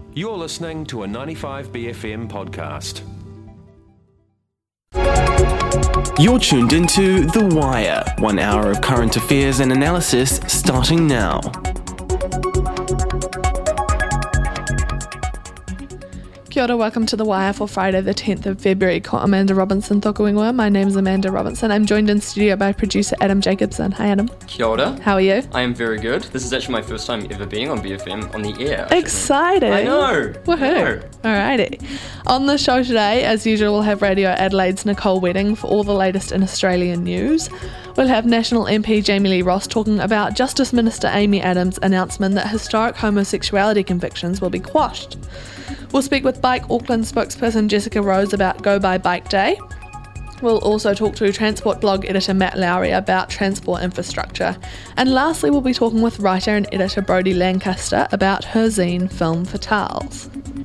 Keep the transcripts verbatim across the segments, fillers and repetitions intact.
You're listening to a ninety-five B F M podcast. You're tuned into The Wire, one hour of current affairs and analysis starting now. Kia ora, welcome to The Wire for Friday the tenth of February. Ko Amanda Robinson toku ingoa. My name is Amanda Robinson. I'm joined in studio by producer Adam Jacobson. Hi Adam. Kia ora. How are you? I am very good. This is actually my first time ever being on B F M on the air. Exciting. I know. Woohoo. Alrighty. On the show today, as usual, we'll have Radio Adelaide's Nicole Wedding for all the latest in Australian news. We'll have National M P Jamie Lee Ross talking about Justice Minister Amy Adams' announcement that historic homosexuality convictions will be quashed. We'll speak with Bike Auckland spokesperson Jessica Rose about Go By Bike Day. We'll also talk to Transport blog editor Matt Lowry about transport infrastructure. And lastly, we'll be talking with writer and editor Brodie Lancaster about her zine Film Fatales.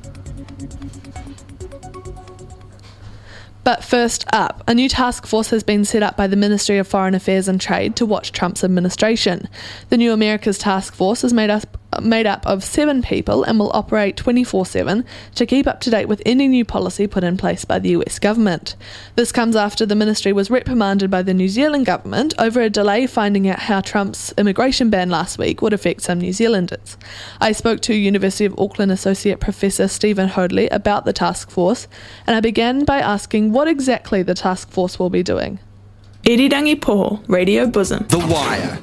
But first up, a new task force has been set up by the Ministry of Foreign Affairs and Trade to watch Trump's administration. The New Americas Task Force is made up, made up of seven people and will operate twenty-four seven to keep up to date with any new policy put in place by the U S government. This comes after the ministry was reprimanded by the New Zealand government over a delay finding out how Trump's immigration ban last week would affect some New Zealanders. I spoke to University of Auckland Associate Professor Stephen Hoadley about the task force, and I began by asking what exactly the task force will be doing. Irirangi Poho, Radio Bosom. The Wire.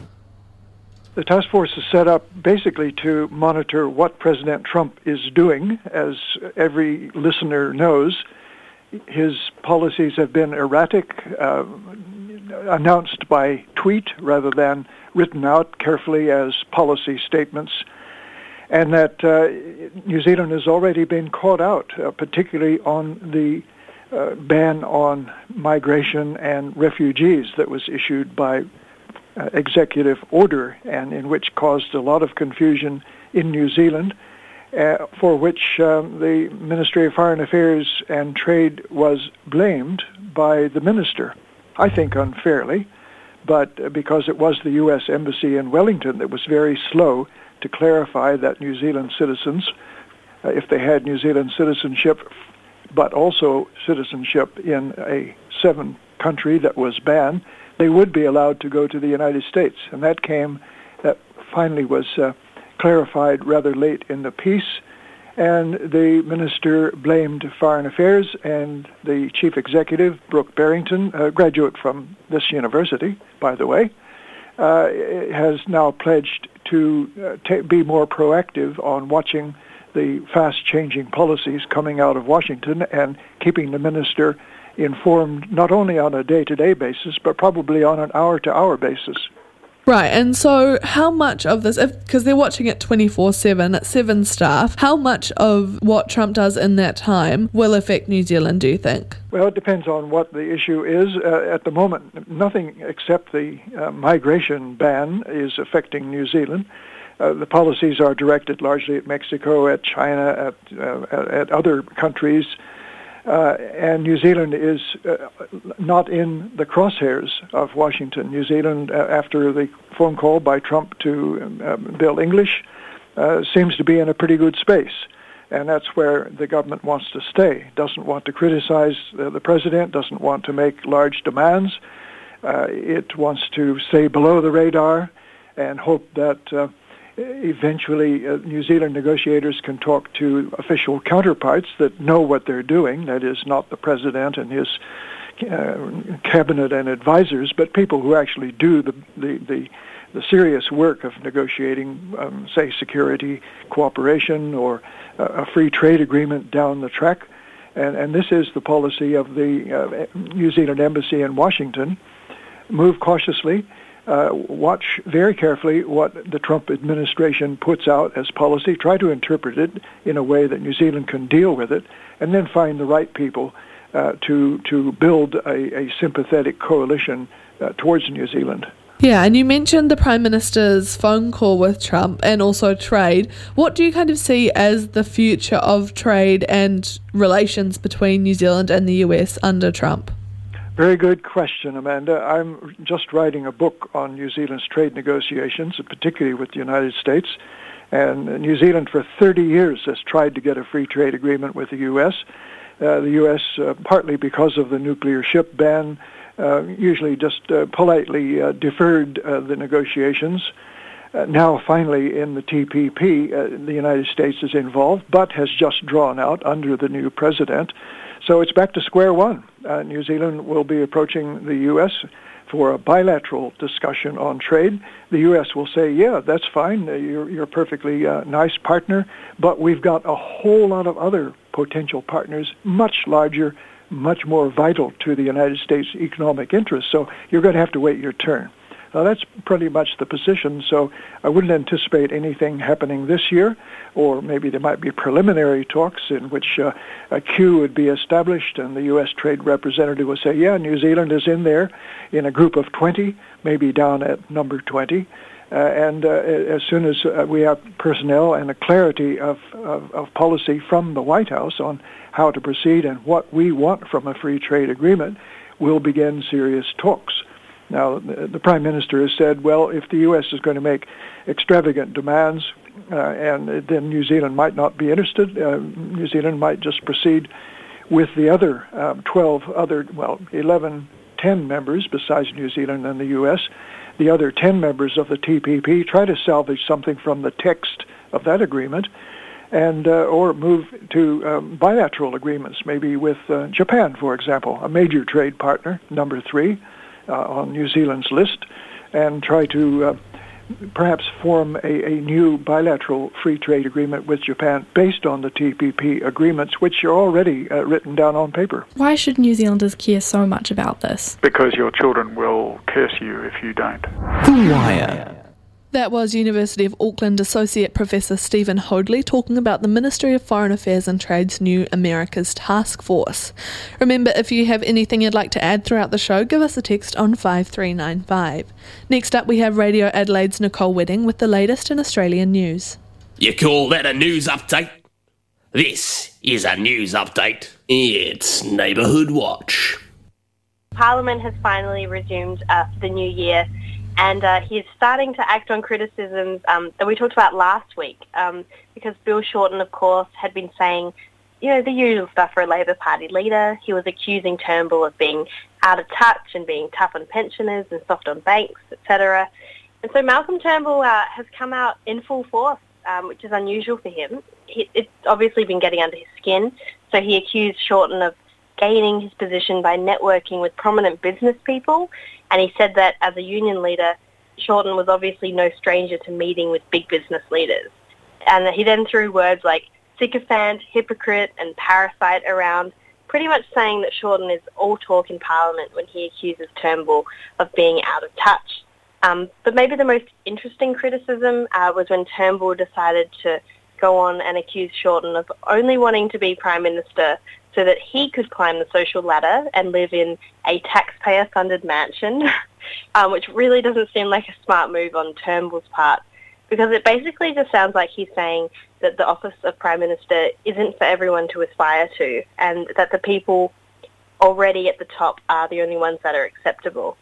The task force is set up basically to monitor what President Trump is doing. As every listener knows, his policies have been erratic, uh, announced by tweet rather than written out carefully as policy statements, and that uh, New Zealand has already been caught out, uh, particularly on the uh, ban on migration and refugees that was issued by Uh, executive order, and in which caused a lot of confusion in New Zealand, uh, for which um, the Ministry of Foreign Affairs and Trade was blamed by the minister. I think unfairly, but uh, because it was the U S Embassy in Wellington that was very slow to clarify that New Zealand citizens, uh, if they had New Zealand citizenship, but also citizenship in a seven country that was banned, they would be allowed to go to the United States. And that came, that finally was uh, clarified rather late in the piece. And the minister blamed Foreign Affairs, and the chief executive, Brooke Barrington, a graduate from this university, by the way, uh, has now pledged to uh, t- be more proactive on watching the fast-changing policies coming out of Washington and keeping the minister informed not only on a day-to-day basis, but probably on an hour-to-hour basis. Right, and so how much of this, because they're watching it twenty-four seven, at seven staff, how much of what Trump does in that time will affect New Zealand, do you think? Well, it depends on what the issue is. Uh, at the moment, nothing except the uh, migration ban is affecting New Zealand. Uh, the policies are directed largely at Mexico, at China, at, uh, at other countries. Uh, and New Zealand is uh, not in the crosshairs of Washington. New Zealand, uh, after the phone call by Trump to uh, Bill English, uh, seems to be in a pretty good space. And that's where the government wants to stay. Doesn't want to criticize uh, the president, doesn't want to make large demands. Uh, it wants to stay below the radar and hope that uh, eventually uh, New Zealand negotiators can talk to official counterparts that know what they're doing, that is not the president and his uh, cabinet and advisors, but people who actually do the, the, the, the serious work of negotiating, um, say, security cooperation or uh, a free trade agreement down the track. And, and this is the policy of the uh, New Zealand Embassy in Washington. Move cautiously. Uh, watch very carefully what the Trump administration puts out as policy, try to interpret it in a way that New Zealand can deal with it, and then find the right people uh, to to build a, a sympathetic coalition uh, towards New Zealand. Yeah, and you mentioned the Prime Minister's phone call with Trump and also trade. What do you kind of see as the future of trade and relations between New Zealand and the U S under Trump? Very good question, Amanda. I'm just writing a book on New Zealand's trade negotiations, particularly with the United States, And New Zealand for thirty years has tried to get a free trade agreement with the U S. Uh, the U S, uh, partly because of the nuclear ship ban, uh, usually just uh, politely uh, deferred uh, the negotiations. Uh, now, finally, in the T P P, uh, the United States is involved, but has just drawn out under the new president. So it's back to square one. Uh, New Zealand will be approaching the U S for a bilateral discussion on trade. The U S will say, yeah, that's fine, uh, you're, you're a perfectly uh, nice partner, but we've got a whole lot of other potential partners, much larger, much more vital to the United States' economic interests, so you're going to have to wait your turn. Now, that's pretty much the position, so I wouldn't anticipate anything happening this year, or maybe there might be preliminary talks in which uh, a queue would be established and the U S trade representative would say, yeah, New Zealand is in there in a group of twenty, maybe down at number twenty, uh, and uh, as soon as uh, we have personnel and a clarity of, of, of policy from the White House on how to proceed and what we want from a free trade agreement, we'll begin serious talks. Now, the Prime Minister has said, well, if the U S is going to make extravagant demands, uh, and then New Zealand might not be interested, uh, New Zealand might just proceed with the other um, twelve other, well, eleven, ten members besides New Zealand and the U S, the other ten members of the T P P, try to salvage something from the text of that agreement, and uh, or move to um, bilateral agreements, maybe with uh, Japan, for example, a major trade partner, number three, Uh, on New Zealand's list, and try to uh, perhaps form a, a new bilateral free trade agreement with Japan based on the T P P agreements, which are already uh, written down on paper. Why should New Zealanders care so much about this? Because your children will curse you if you don't. The Wire. That was University of Auckland Associate Professor Stephen Hoadley talking about the Ministry of Foreign Affairs and Trade's new Americas Task Force. Remember, if you have anything you'd like to add throughout the show, give us a text on five three nine five. Next up, we have Radio Adelaide's Nicole Wedding with the latest in Australian news. You call that a news update? This is a news update. It's Neighbourhood Watch. Parliament has finally resumed uh, for the new year, and uh, he's starting to act on criticisms um, that we talked about last week, um, because Bill Shorten, of course, had been saying, you know, the usual stuff for a Labor Party leader. He was accusing Turnbull of being out of touch and being tough on pensioners and soft on banks, et cetera. And so Malcolm Turnbull uh, has come out in full force, um, which is unusual for him. He, it's obviously been getting under his skin, so he accused Shorten of gaining his position by networking with prominent business people, and he said that as a union leader, Shorten was obviously no stranger to meeting with big business leaders. And he then threw words like sycophant, hypocrite and parasite around, pretty much saying that Shorten is all talk in Parliament when he accuses Turnbull of being out of touch. Um, but maybe the most interesting criticism uh, was when Turnbull decided to go on and accuse Shorten of only wanting to be Prime Minister so that he could climb the social ladder and live in a taxpayer-funded mansion, um, which really doesn't seem like a smart move on Turnbull's part, because it basically just sounds like he's saying that the office of Prime Minister isn't for everyone to aspire to, and that the people already at the top are the only ones that are acceptable.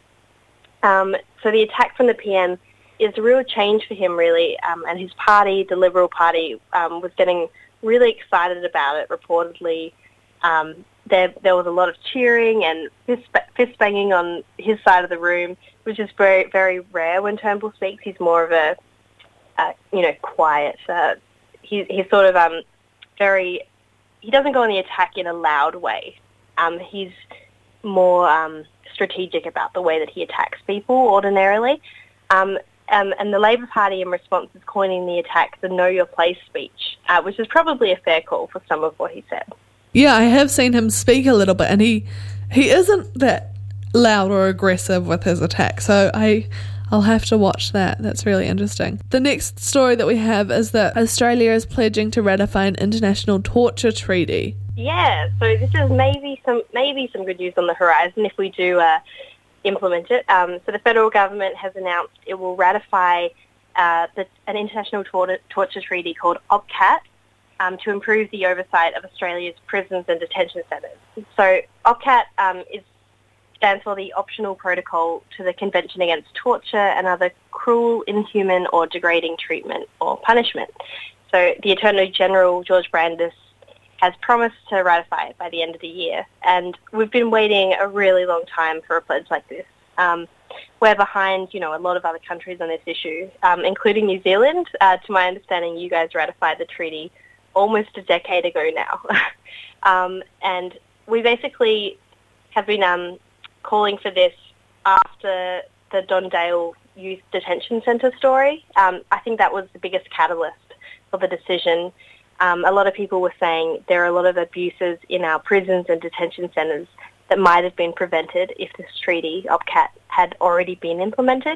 Um, so the attack from the P M is a real change for him, really, um, and his party, the Liberal Party, um, was getting really excited about it, reportedly. Um, there, there was a lot of cheering and fist, fist banging on his side of the room, which is very, very rare when Turnbull speaks. He's more of a, uh, you know, quiet. Uh, he, he's sort of um, very. He doesn't go on the attack in a loud way. Um, he's more um, strategic about the way that he attacks people ordinarily. Um, um, and the Labor Party, in response, is coining the attack the "Know Your Place" speech, uh, which is probably a fair call for some of what he said. Yeah, I have seen him speak a little bit, and he he isn't that loud or aggressive with his attack, so I, I'll have to watch that. That's really interesting. The next story that we have is that Australia is pledging to ratify an international torture treaty. Yeah, so this is maybe some maybe some good news on the horizon if we do uh, implement it. Um, so the federal government has announced it will ratify uh, the, an international tor- torture treaty called OPCAT, Um, to improve the oversight of Australia's prisons and detention centres. So OPCAT um, is stands for the Optional Protocol to the Convention Against Torture and Other Cruel, Inhuman or Degrading Treatment or Punishment. So the Attorney General, George Brandis, has promised to ratify it by the end of the year. And we've been waiting a really long time for a pledge like this. Um, we're behind, you know, a lot of other countries on this issue, um, including New Zealand. Uh, to my understanding, you guys ratified the treaty almost a decade ago now. um, and we basically have been um, calling for this after the Don Dale Youth Detention Centre story. Um, I think that was the biggest catalyst for the decision. Um, a lot of people were saying there are a lot of abuses in our prisons and detention centres that might have been prevented if this treaty, OPCAT, had already been implemented.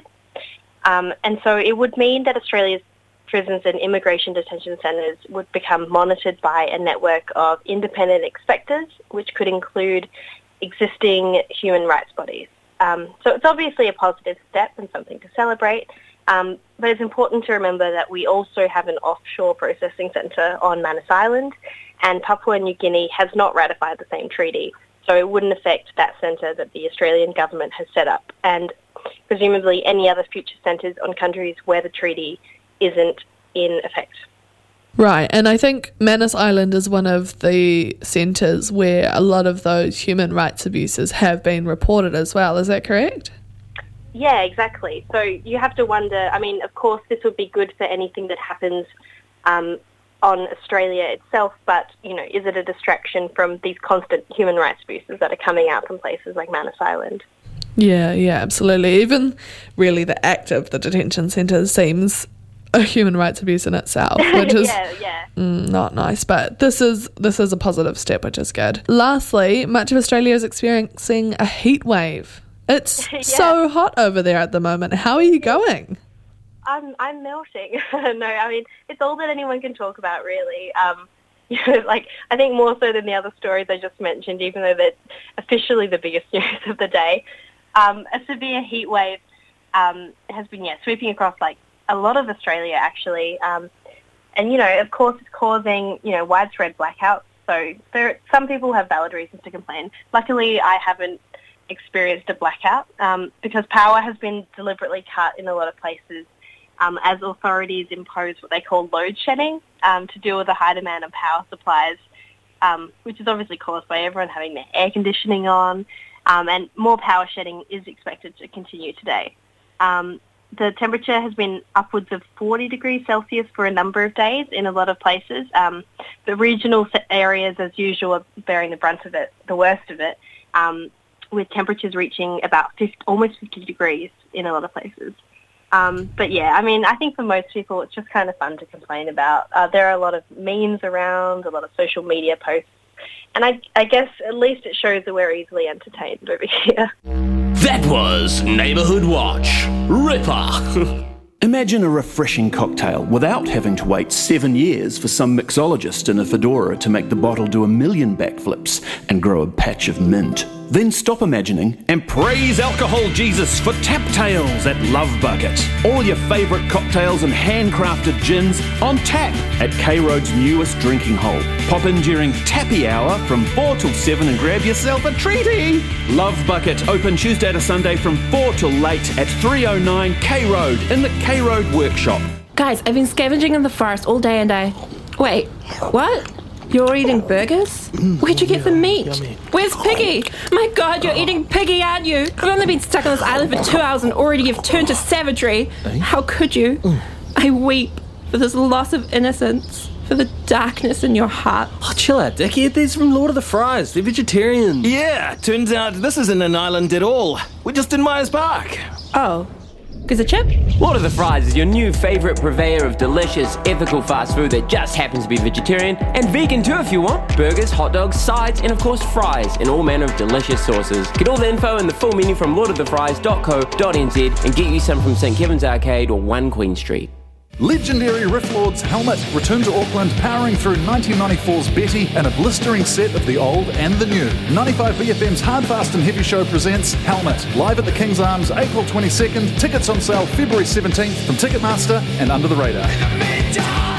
Um, and so it would mean that Australia's prisons and immigration detention centres would become monitored by a network of independent inspectors, which could include existing human rights bodies. Um, so it's obviously a positive step and something to celebrate, um, but it's important to remember that we also have an offshore processing centre on Manus Island, and Papua New Guinea has not ratified the same treaty, so it wouldn't affect that centre that the Australian government has set up, and presumably any other future centres on countries where the treaty isn't in effect. Right, and I think Manus Island is one of the centres where a lot of those human rights abuses have been reported as well. Is that correct? Yeah, exactly. So you have to wonder, I mean, of course, this would be good for anything that happens um, on Australia itself, but, you know, is it a distraction from these constant human rights abuses that are coming out from places like Manus Island? Yeah, yeah, absolutely. Even really the act of the detention centre seems a human rights abuse in itself, which is yeah, yeah. Mm, not nice, but this is this is a positive step, which is good. Lastly, much of Australia is experiencing a heat wave. It's yeah. so hot over there at the moment. How are you going? I'm I'm melting. No, I mean, it's all that anyone can talk about, really. Um, you know, like, I think more so than the other stories I just mentioned, even though they're officially the biggest news of the day. Um, a severe heat wave um, has been, yeah, sweeping across, like, a lot of Australia, actually. Um, and, you know, of course, it's causing, you know, widespread blackouts. So there, some people have valid reasons to complain. Luckily, I haven't experienced a blackout um, because power has been deliberately cut in a lot of places um, as authorities impose what they call load shedding um, to deal with the high demand of power supplies, um, which is obviously caused by everyone having their air conditioning on. Um, and more power shedding is expected to continue today. Um, the temperature has been upwards of forty degrees Celsius for a number of days in a lot of places. Um, the regional areas, as usual, are bearing the brunt of it, the worst of it, um, with temperatures reaching about fifty, almost fifty degrees in a lot of places. Um, but yeah, I mean, I think for most people it's just kind of fun to complain about. Uh, there are a lot of memes around, a lot of social media posts, and I, I guess at least it shows that we're easily entertained over here. That was Neighbourhood Watch. Ripper. Imagine a refreshing cocktail without having to wait seven years for some mixologist in a fedora to make the bottle do a million backflips and grow a patch of mint. Then stop imagining and praise Alcohol Jesus for tap tails at Love Bucket. All your favourite cocktails and handcrafted gins on tap at K-Road's newest drinking hole. Pop in during Tappy Hour from four till seven and grab yourself a treaty. Love Bucket open Tuesday to Sunday from four till late at three oh nine K-Road in the K-Road workshop. Guys, I've been scavenging in the forest all day and I... Wait, what? You're eating burgers? Where'd you get the meat? Where's Piggy? My God, you're eating Piggy, aren't you? I've only been stuck on this island for two hours and already you've turned to savagery. How could you? I weep for this loss of innocence, for the darkness in your heart. Oh, chill out, dickhead. These from Lord of the Fries. They're vegetarian. Yeah, turns out this isn't an island at all. We're just in Myers Park. Oh. Is it Chip? Lord of the Fries is your new favourite purveyor of delicious, ethical fast food that just happens to be vegetarian and vegan too if you want. Burgers, hot dogs, sides, and of course fries in all manner of delicious sauces. Get all the info and the full menu from lord of the fries dot co dot n z and get you some from St Kevin's Arcade or one Queen Street. Legendary Rifflord's helmet returned to Auckland, powering through nineteen ninety-four's Betty and a blistering set of the old and the new. ninety-five B F M's Hard, Fast and Heavy show presents Helmet, live at the King's Arms, April twenty-second. Tickets on sale February seventeenth from Ticketmaster and Under the Radar.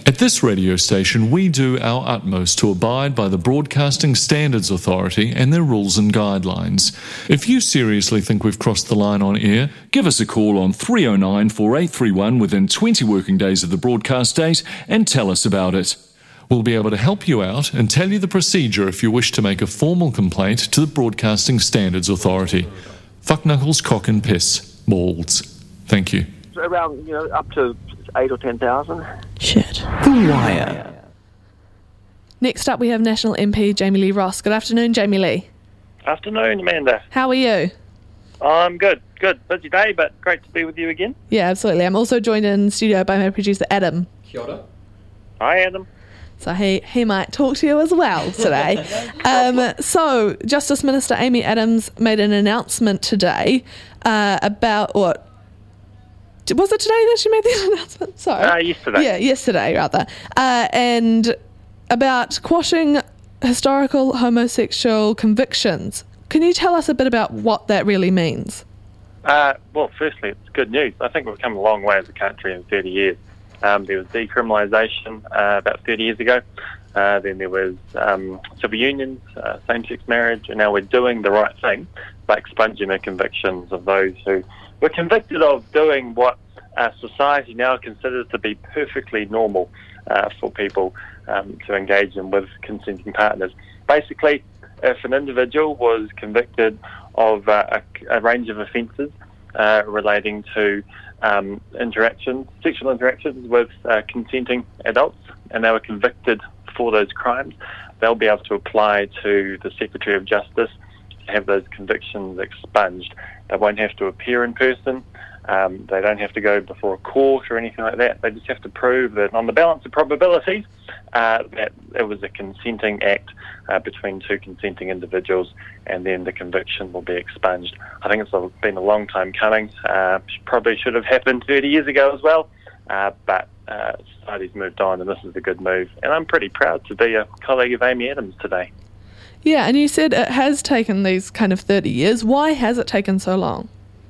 At this radio station, we do our utmost to abide by the Broadcasting Standards Authority and their rules and guidelines. If you seriously think we've crossed the line on air, give us a call on three oh nine, four eight three one within twenty working days of the broadcast date and tell us about it. We'll be able to help you out and tell you the procedure if you wish to make a formal complaint to the Broadcasting Standards Authority. Fuck knuckles, cock and piss. Balls. Thank you. Around, you know, up to eight or ten thousand. Shit. The Wire. Next up, we have National M P Jamie Lee Ross. Good afternoon, Jamie Lee. Afternoon, Amanda. How are you? I'm good. Good. Busy day, but great to be with you again. Yeah, absolutely. I'm also joined in studio by my producer, Adam. Kia ora. Hi, Adam. So he, he might talk to you as well today. um, so, Justice Minister Amy Adams made an announcement today uh, about what... Was it today that she made the announcement? Sorry. Uh, yesterday. Yeah, yesterday, rather. Uh, and about quashing historical homosexual convictions. Can you tell us a bit about what that really means? Uh, well, firstly, it's good news. I think we've come a long way as a country in thirty years. Um, there was decriminalisation uh, about thirty years ago. Uh, then there was um, civil unions, uh, same-sex marriage, and now we're doing the right thing by expunging the convictions of those who were convicted of doing what uh, society now considers to be perfectly normal uh, for people um, to engage in with consenting partners. Basically, if an individual was convicted of uh, a, a range of offences uh, relating to um, interactions, sexual interactions with uh, consenting adults, and they were convicted for those crimes, they'll be able to apply to the Secretary of Justice to have those convictions expunged. They won't have to appear in person. Um, they don't have to go before a court or anything like that. They just have to prove that on the balance of probabilities uh, that it was a consenting act uh, between two consenting individuals, and then the conviction will be expunged. I think it's been a long time coming. Uh, probably should have happened thirty years ago as well, uh, but uh, society's moved on, and this is a good move. And I'm pretty proud to be a colleague of Amy Adams today. Yeah, and you said it has taken these kind of thirty years. Why has it taken so long?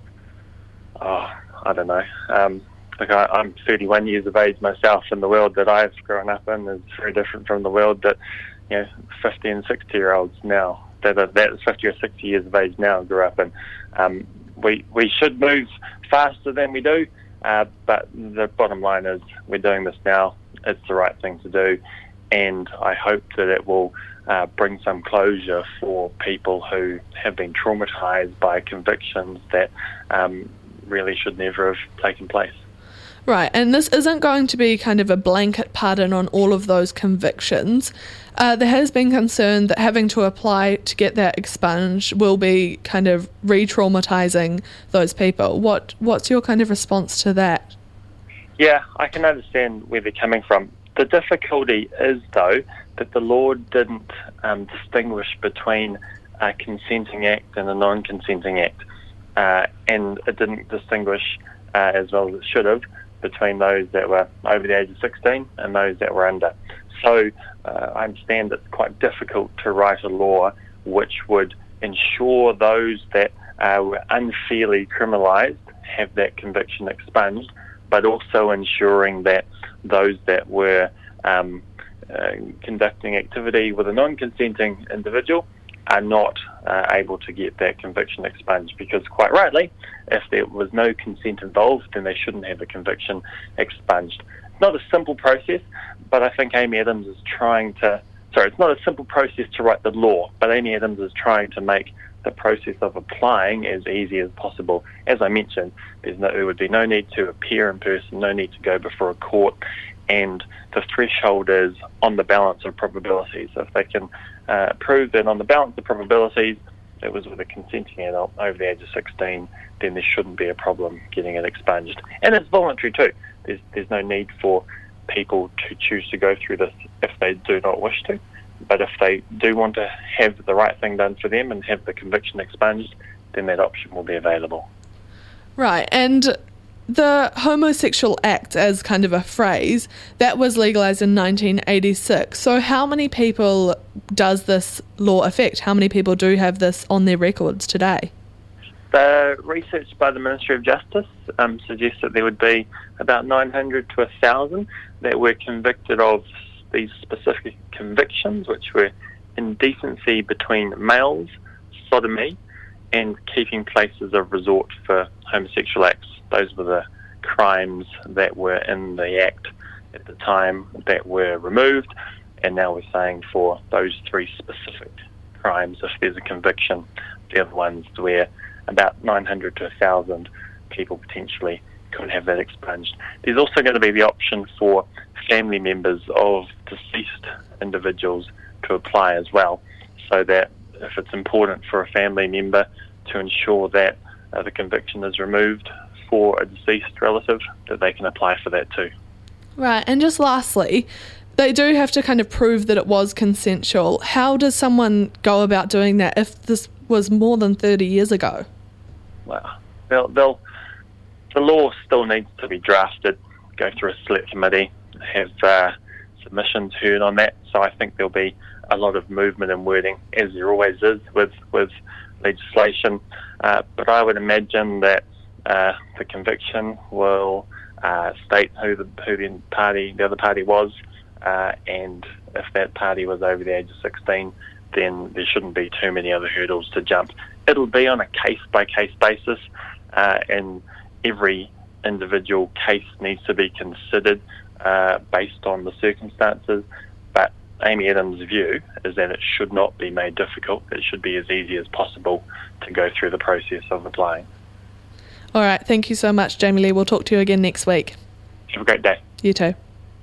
Oh, I don't know. Um, look, I, I'm thirty-one years of age myself, and the world that I've grown up in is very different from the world that, you know, fifty and sixty-year-olds now, that are that fifty or sixty years of age now grew up in. Um, we, we should move faster than we do, uh, but the bottom line is we're doing this now. It's the right thing to do, and I hope that it will Uh, bring some closure for people who have been traumatised by convictions that um, really should never have taken place. Right, and this isn't going to be kind of a blanket pardon on all of those convictions. Uh, there has been concern that having to apply to get that expunged will be kind of re-traumatising those people. What What's your kind of response to that? Yeah, I can understand where they're coming from. The difficulty is, though, that the law didn't um, distinguish between a consenting act and a non-consenting act, uh, and it didn't distinguish uh, as well as it should have between those that were over the age of sixteen and those that were under. So uh, I understand it's quite difficult to write a law which would ensure those that uh, were unfairly criminalised have that conviction expunged, but also ensuring that those that were um, uh, conducting activity with a non-consenting individual are not uh, able to get that conviction expunged, because quite rightly, if there was no consent involved, then they shouldn't have a conviction expunged. It's not a simple process, but I think Amy Adams is trying to, sorry, it's not a simple process to write the law, but Amy Adams is trying to make the process of applying as easy as possible. As I mentioned, there's no, there would be no need to appear in person, no need to go before a court, and the threshold is on the balance of probabilities. So if they can uh, prove that on the balance of probabilities it was with a consenting adult over the age of sixteen, then there shouldn't be a problem getting it expunged. And it's voluntary too. There's, there's no need for people to choose to go through this if they do not wish to. But if they do want to have the right thing done for them and have the conviction expunged, then that option will be available. Right, and the homosexual act, as kind of a phrase, that was legalised in nineteen eighty-six. So how many people does this law affect? How many people do have this on their records today? The research by the Ministry of Justice um, suggests that there would be about nine hundred to one thousand that were convicted of these specific convictions, which were indecency between males, sodomy, and keeping places of resort for homosexual acts. Those were the crimes that were in the Act at the time that were removed, and now we're saying for those three specific crimes, if there's a conviction, they're the ones where about nine hundred to one thousand people potentially could have that expunged. There's also going to be the option for family members of deceased individuals to apply as well, so that if it's important for a family member to ensure that uh, the conviction is removed for a deceased relative, that they can apply for that too. Right, and just lastly, they do have to kind of prove that it was consensual. How does someone go about doing that if this was more than thirty years ago? Well, they'll, they'll, the law still needs to be drafted, go through a select committee, have uh, submissions heard on that, so I think there'll be a lot of movement and wording, as there always is with, with legislation, uh, but I would imagine that uh, the conviction will uh, state who the who the party, the other party was, uh, and if that party was over the age of sixteen, then there shouldn't be too many other hurdles to jump. It'll be on a case-by-case basis, uh, and every individual case needs to be considered uh, based on the circumstances, but Amy Adams' view is that it should not be made difficult. It should be as easy as possible to go through the process of applying. All right, thank you so much, Jamie Lee. We'll talk to you again next week. Have a great day. You too.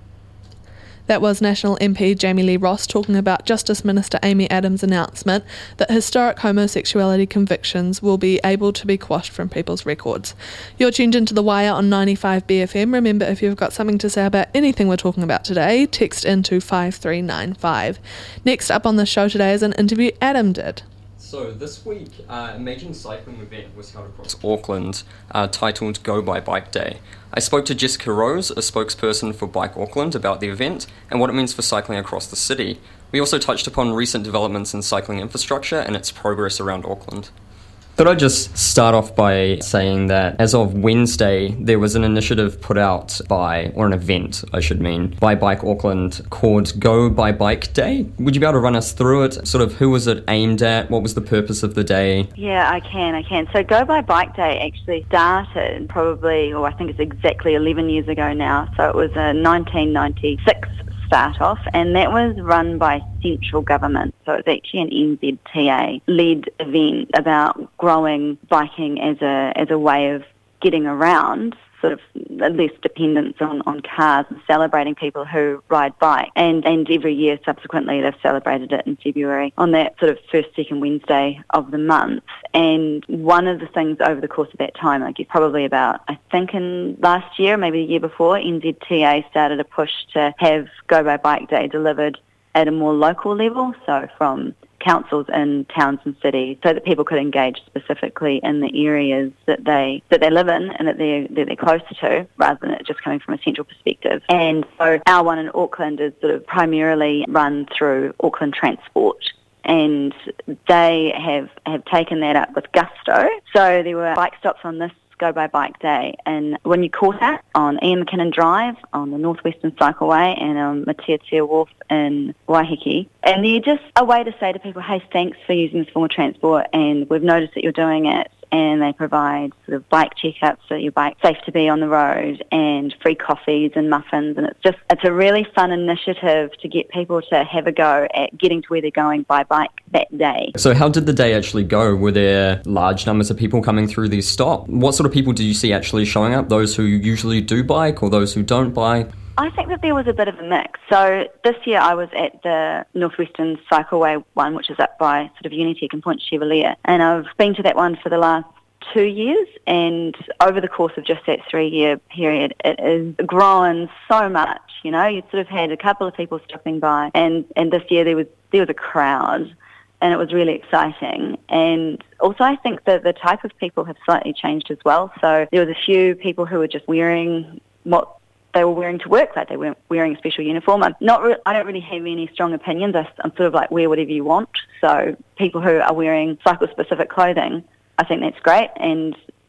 That was National M P Jamie Lee Ross talking about Justice Minister Amy Adams' announcement that historic homosexuality convictions will be able to be quashed from people's records. You're tuned into The Wire on ninety-five B F M. Remember, if you've got something to say about anything we're talking about today, text into five three nine five. Next up on the show today is an interview Adam did. So this week, uh, a major cycling event was held across Auckland, uh, titled Go By Bike Day. I spoke to Jessica Rose, a spokesperson for Bike Auckland, about the event and what it means for cycling across the city. We also touched upon recent developments in cycling infrastructure and its progress around Auckland. Thought I'd just start off by saying that as of Wednesday, there was an initiative put out by, or an event, I should mean, by Bike Auckland called Go By Bike Day. Would you be able to run us through it? Sort of who was it aimed at? What was the purpose of the day? Yeah, I can, I can. So Go By Bike Day actually started probably, or I think it's exactly eleven years ago now. So it was a nineteen ninety-six start off, and that was run by central government. So it's actually an N Z T A-led event about growing biking as a as a way of getting around, sort of less dependence on, on cars, and celebrating people who ride bike. And and every year subsequently they've celebrated it in February on that sort of first, second Wednesday of the month. And one of the things over the course of that time, I guess probably about, I think in last year, maybe the year before, N Z T A started a push to have Go By Bike Day delivered at a more local level, so from councils in towns and cities, so that people could engage specifically in the areas that they that they live in and that they're, that they're closer to, rather than it just coming from a central perspective. And so our one in Auckland is sort of primarily run through Auckland Transport, and they have, have taken that up with gusto. So there were bike stops on this Go By Bike Day in Winnicota, on Ian McKinnon Drive, on the Northwestern Cycleway, and on Matiatia Wharf in Waiheke. And they're just a way to say to people, hey, thanks for using this form of transport, and we've noticed that you're doing it. And they provide sort of bike checkups so your bike's safe to be on the road, and free coffees and muffins. And it's just, it's a really fun initiative to get people to have a go at getting to where they're going by bike that day. So how did the day actually go? Were there large numbers of people coming through these stops? What sort of people do you see actually showing up? Those who usually do bike or those who don't bike? I think that there was a bit of a mix. So this year I was at the Northwestern Cycleway one, which is up by sort of Unitec and Point Chevalier, and I've been to that one for the last two years, and over the course of just that three-year period, it has grown so much. You know, you sort of had a couple of people stopping by, and, and this year there was there was a crowd, and it was really exciting. And also I think that the type of people have slightly changed as well. So there was a few people who were just wearing what they were wearing to work, like they weren't wearing a special uniform. I'm not re- I don't really have any strong opinions. I, I'm sort of like, wear whatever you want. So people who are wearing cycle-specific clothing, I think that's great. And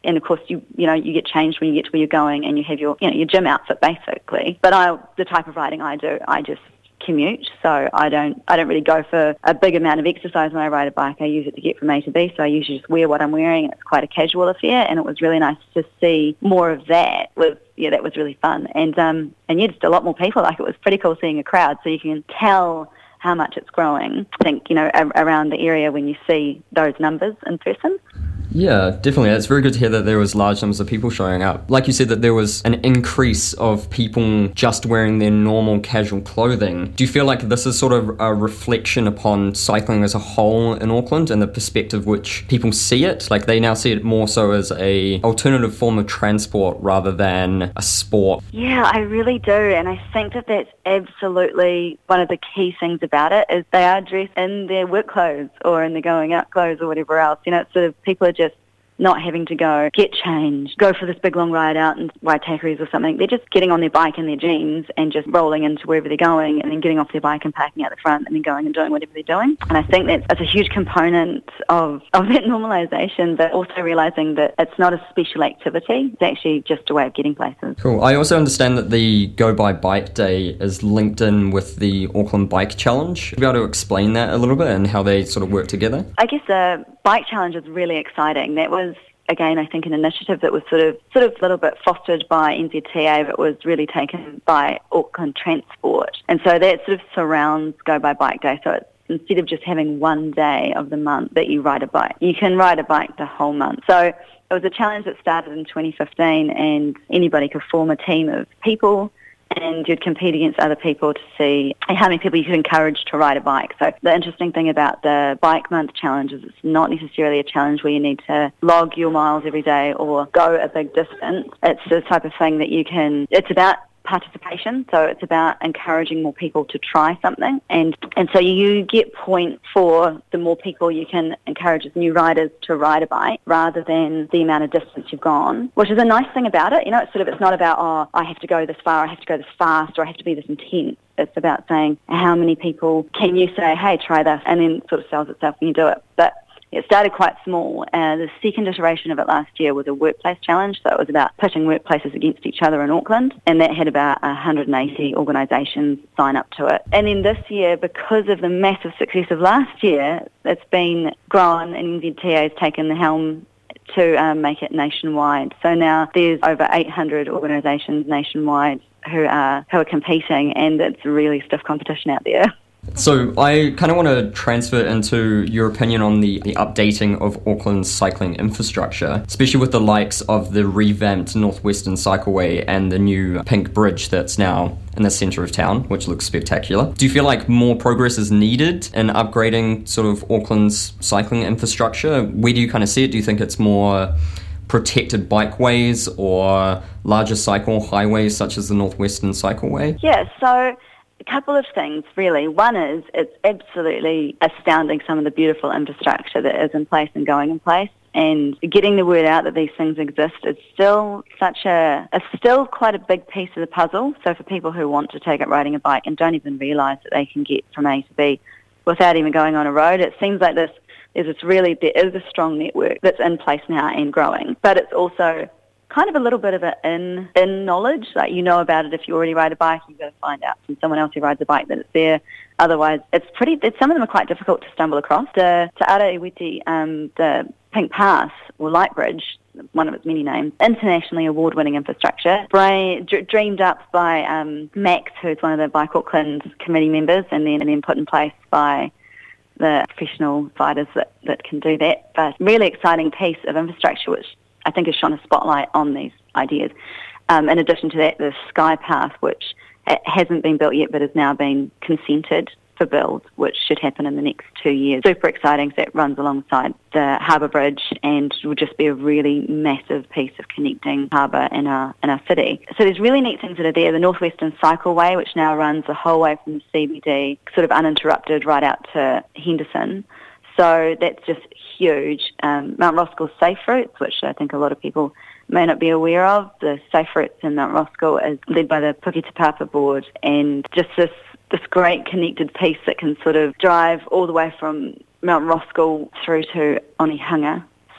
and of course you you know you get changed when you get to where you're going, and you have your you know your gym outfit basically. But I the type of riding I do, I just commute, so I don't I don't really go for a big amount of exercise when I ride a bike. I use it to get from A to B, so I usually just wear what I'm wearing, and it's quite a casual affair, and it was really nice to see more of that. With yeah, that was really fun, and um and yeah, just a lot more people. Like, it was pretty cool seeing a crowd, so you can tell how much it's growing. I think, you know, a- around the area when you see those numbers in person. Yeah, definitely. It's very good to hear that there was large numbers of people showing up. Like you said, that there was an increase of people just wearing their normal casual clothing. Do you feel like this is sort of a reflection upon cycling as a whole in Auckland and the perspective which people see it? Like, they now see it more so as a alternative form of transport rather than a sport. Yeah, I really do, and I think that that's absolutely one of the key things about it, is they are dressed in their work clothes or in their going out clothes or whatever else. You know, it's sort of, people are just not having to go get changed, go for this big long ride out and ride takeries or something. They're just getting on their bike in their jeans and just rolling into wherever they're going, and then getting off their bike and parking out the front, and then going and doing whatever they're doing. And I think that's, that's a huge component of, of that normalisation, but also realising that it's not a special activity. It's actually just a way of getting places. Cool. I also understand that the Go By Bike Day is linked in with the Auckland Bike Challenge. Would you be able to explain that a little bit and how they sort of work together? I guess the Bike Challenge is really exciting. That was, again, I think an initiative that was sort of sort of a little bit fostered by N Z T A, but was really taken by Auckland Transport. And so that sort of surrounds Go By Bike Day. So it's, instead of just having one day of the month that you ride a bike, you can ride a bike the whole month. So it was a challenge that started in twenty fifteen, and anybody could form a team of people, and you'd compete against other people to see how many people you could encourage to ride a bike. So the interesting thing about the Bike Month Challenge is it's not necessarily a challenge where you need to log your miles every day or go a big distance. It's the type of thing that you can, it's about participation, so it's about encouraging more people to try something, and and so you get points for the more people you can encourage as new riders to ride a bike rather than the amount of distance you've gone, which is a nice thing about it. You know, it's sort of, it's not about, oh, I have to go this far, I have to go this fast, or I have to be this intense. It's about saying, how many people can you say, hey, try this, and then it sort of sells itself when you do it. But it started quite small. Uh, the second iteration of it last year was a workplace challenge, so it was about pitting workplaces against each other in Auckland, and that had about one hundred eighty organisations sign up to it. And then this year, because of the massive success of last year, it's been grown, and N Z T A has taken the helm to um, make it nationwide. So now there's over eight hundred organisations nationwide who are who are competing, and it's really stiff competition out there. So I kind of want to transfer into your opinion on the, the updating of Auckland's cycling infrastructure, especially with the likes of the revamped Northwestern Cycleway and the new pink bridge that's now in the centre of town, which looks spectacular. Do you feel like more progress is needed in upgrading sort of Auckland's cycling infrastructure? Where do you kind of see it? Do you think it's more protected bikeways or larger cycle highways such as the Northwestern Cycleway? Yeah, so a couple of things, really. One is, it's absolutely astounding some of the beautiful infrastructure that is in place and going in place, and getting the word out that these things exist is still such a, it's still quite a big piece of the puzzle. So for people who want to take up riding a bike and don't even realise that they can get from A to B without even going on a road, it seems like this, there's this really, there is a strong network that's in place now and growing, but it's also kind of a little bit of an in, in knowledge, like you know about it if you already ride a bike, you've got to find out from someone else who rides a bike that it's there. Otherwise, it's pretty, it's, some of them are quite difficult to stumble across. The, Te Ara Iwiti, um, the Pink Pass, or Light Bridge, one of its many names, internationally award-winning infrastructure, bra- d- dreamed up by um, Max, who's one of the Bike Auckland committee members, and then, and then put in place by the professional fighters that, that can do that. But really exciting piece of infrastructure, which I think has shone a spotlight on these ideas. Um, in addition to that, the Sky Path, which hasn't been built yet but has now been consented for build, which should happen in the next two years. Super exciting. So it runs alongside the Harbour Bridge and will just be a really massive piece of connecting harbour in our in our city. So there's really neat things that are there. The Northwestern Cycleway, which now runs the whole way from the C B D, sort of uninterrupted, right out to Henderson. So that's just huge. Um, Mount Roskill's Safe Routes, which I think a lot of people may not be aware of. The Safe Routes in Mount Roskill is led by the Puke Te Papa board, and just this this great connected piece that can sort of drive all the way from Mount Roskill through to Onehunga.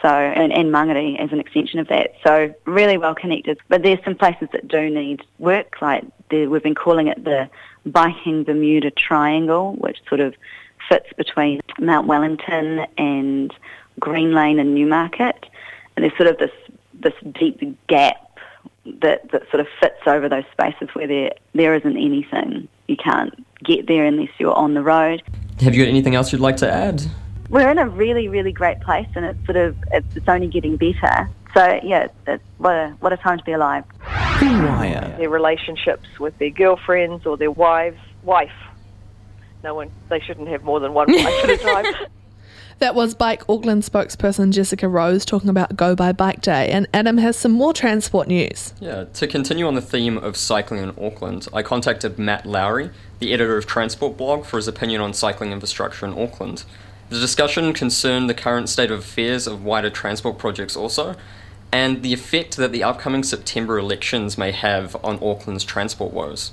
So, and, and Mangere as an extension of that. So really well connected. But there's some places that do need work, like the, we've been calling it the Biking Bermuda Triangle, which sort of fits between Mount Wellington and Green Lane and Newmarket. And there's sort of this this deep gap that, that sort of fits over those spaces where there there isn't anything. You can't get there unless you're on the road. Have you got anything else you'd like to add? We're in a really, really great place, and it's sort of it's, it's only getting better. So yeah, it's, it's, what a what a time to be alive. The Wire. Their relationships with their girlfriends or their wives, wife. No one, they shouldn't have more than one wife at a time. That was Bike Auckland spokesperson Jessica Rose talking about Go By Bike Day, and Adam has some more transport news. Yeah, to continue on the theme of cycling in Auckland, I contacted Matt Lowry, the editor of Transport Blog, for his opinion on cycling infrastructure in Auckland. The discussion concerned the current state of affairs of wider transport projects also, and the effect that the upcoming September elections may have on Auckland's transport woes.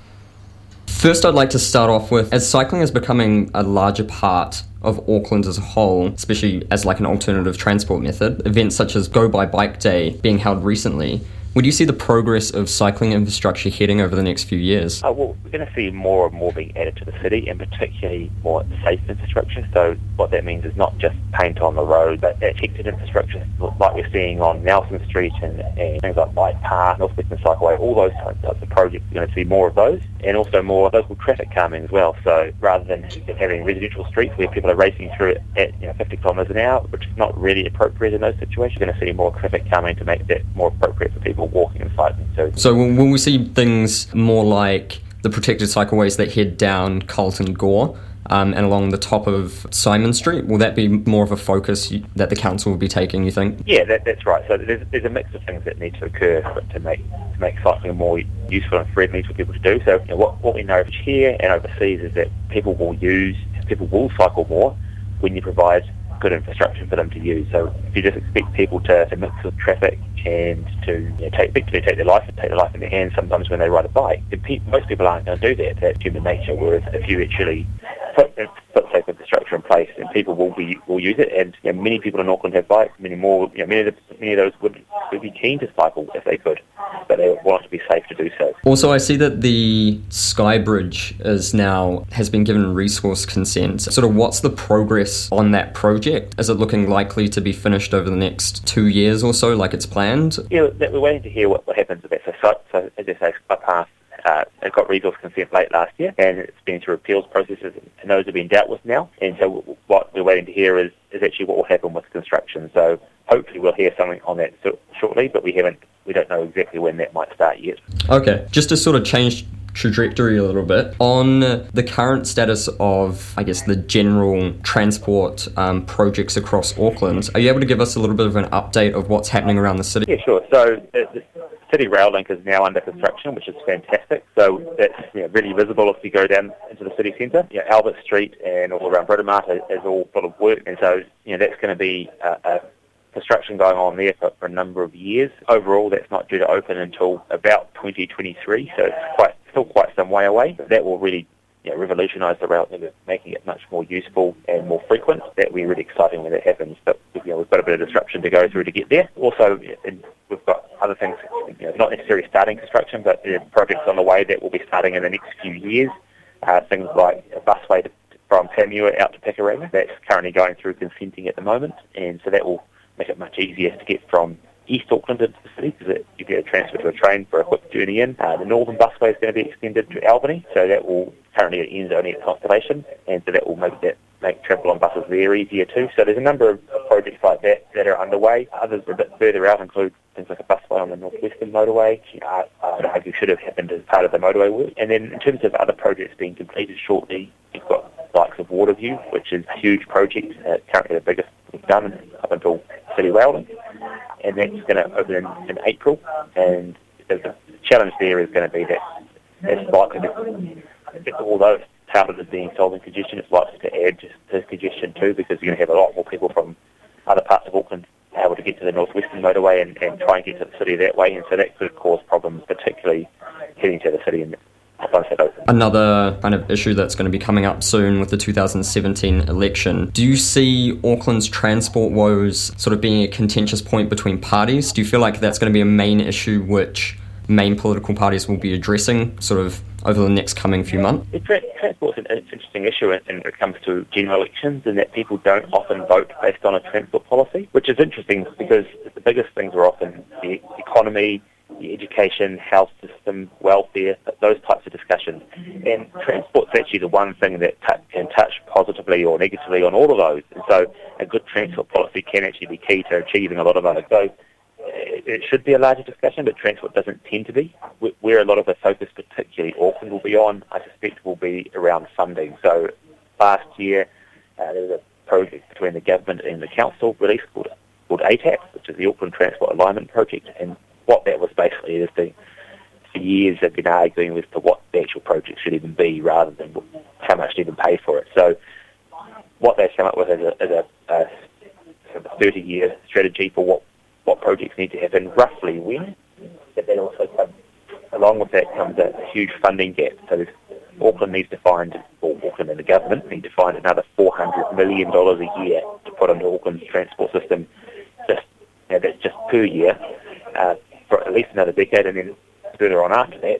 First, I'd like to start off with, as cycling is becoming a larger part of Auckland as a whole, especially as like an alternative transport method, events such as Go By Bike Day being held recently, would you see the progress of cycling infrastructure heading over the next few years? Uh, well, we're going to see more and more being added to the city, and particularly more safe infrastructure. So what that means is not just paint on the road, but protected infrastructure, like we're seeing on Nelson Street and, and things like Bike Park, North Western Cycleway, all those types of projects. We're going to see more of those, and also more local traffic calming as well. So rather than just having residential streets where people are racing through at you know, fifty kilometres an hour, which is not really appropriate in those situations, we're going to see more traffic calming to make that more appropriate for people walking and cycling too. So when we see things more like the protected cycleways that head down Carlton Gore um, and along the top of Simon Street, will that be more of a focus that the council will be taking, you think? Yeah, that, that's right. So there's, there's a mix of things that need to occur for, to make to make cycling more useful and friendly for people to do. So you know, what, what we know here and overseas is that people will use, people will cycle more when you provide good infrastructure for them to use. So if you just expect people to, to mix with traffic and to you know, take effectively take their life and take their life in their hands sometimes when they ride a bike, pe- most people aren't going to do that. That's human nature. Whereas if you actually put, put safe infrastructure in place, then people will be will use it. And you know, many people in Auckland have bikes. Many more, you know, many of the, many of those would would be keen to cycle if they could, but they want to be safe to do so. Also, I see that the Sky Bridge is now has been given resource consent. Sort of, what's the progress on that project? Is it looking likely to be finished over the next two years or so, like it's planned? Yeah, we're waiting to hear what, what happens with that. So, so as I say, Skypath uh, it got resource consent late last year, and it's been through appeals processes, and those are being dealt with now. And so, what we're waiting to hear is, is actually what will happen with construction. So, hopefully, we'll hear something on that so, shortly, but we haven't. We don't know exactly when that might start yet. Okay, just to sort of change trajectory a little bit, on the current status of, I guess, the general transport um, projects across Auckland, are you able to give us a little bit of an update of what's happening around the city? Yeah, sure. So the, the City Rail Link is now under construction, which is fantastic. So that's you know, really visible if you go down into the city centre. You know, Albert Street and all around Britomart is, is all full of work, and so you know that's going to be a, a construction going on there for, for a number of years. Overall, that's not due to open until about twenty twenty-three, so it's quite still quite some way away. That will really you know, revolutionise the rail, making it much more useful and more frequent. That will be really exciting when that happens, but you know, we've got a bit of disruption to go through to get there. Also, in, we've got other things, you know, not necessarily starting construction, but you know, projects on the way that will be starting in the next few years. Uh, things like a busway to, from Panmure out to Pakuranga. That's currently going through consenting at the moment, and so that will make it much easier to get from East Auckland into the city, because you get a transfer to a train for a quick journey in. Uh, the Northern Busway is going to be extended to Albany, so that will currently it ends only at Constellation, and so that will make that make travel on buses there easier too. So there's a number of projects like that that are underway. Others a bit further out include things like a busway on the North Western motorway, which uh, I would argue should have happened as part of the motorway work. And then in terms of other projects being completed shortly, you've got the likes of Waterview, which is a huge project, uh, currently the biggest we've done up until City Rail Link, and that's going to open in, in April. And the, the challenge there is going to be that it's likely to, although it's touted as being solving congestion, it's likely to add to congestion too, because you're going to have a lot more people from other parts of Auckland able to get to the North Western motorway and, and try and get to the city that way, and so that could cause problems, particularly heading to the city and once that opens. Another kind of issue that's going to be coming up soon with the two thousand seventeen election. Do you see Auckland's transport woes sort of being a contentious point between parties? Do you feel like that's going to be a main issue which main political parties will be addressing sort of over the next coming few months? Tra- transport is an interesting issue when it comes to general elections, in that people don't often vote based on a transport policy, which is interesting because the biggest things are often the economy, the education, health system, welfare, those types of discussions. And transport's actually the one thing that t- can touch positively or negatively on all of those. And so a good transport policy can actually be key to achieving a lot of others. So it should be a larger discussion, but transport doesn't tend to be. Where a lot of the focus, particularly Auckland, will be on, I suspect, will be around funding. So last year, uh, there was a project between the government and the council released called, called A T A P, which is the Auckland Transport Alignment Project. And what that was basically is the, for years they've been arguing as to what the actual project should even be rather than how much to even pay for it. So what they've come up with is a, is a, a sort of thirty-year strategy for what what projects need to happen roughly when, but then also comes, along with that comes a, a huge funding gap. So Auckland needs to find, or Auckland and the government need to find another four hundred million dollars a year to put into Auckland's transport system, just you know, that's just per year, uh, for at least another decade, and then further on after that,